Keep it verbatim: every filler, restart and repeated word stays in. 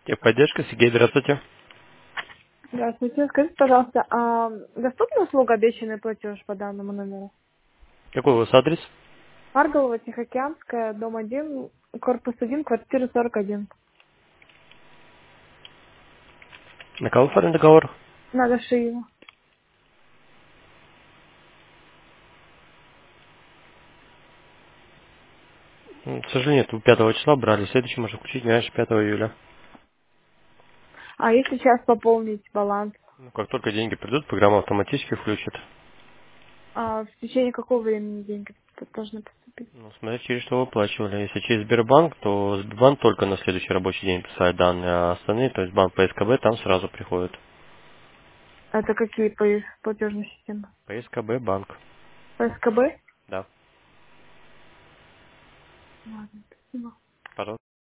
Техподдержка, Сергей, здравствуйте. Здравствуйте. Скажите, пожалуйста, а доступна услуга обещанный платеж по данному номеру? Какой у вас адрес? Марголова, Тихоокеанская, дом один, корпус один, квартира сорок один. На кого оформлен договор? Надо Шиева. М, К сожалению, это пятого числа брали, следующий можно включить не раньше пятого июля. А если сейчас пополнить баланс, Ну, как только деньги придут, программа автоматически включит. а в течение какого времени деньги должны поступить? Ну, смотря через что вы оплачивали. Если через Сбербанк, то Сбербанк только на следующий рабочий день присылает данные, а остальные, то есть банк по СКБ, там сразу приходит. Это какие по- платежные системы? По СКБ банк. По СКБ? Да. Ладно, спасибо. Пожалуйста.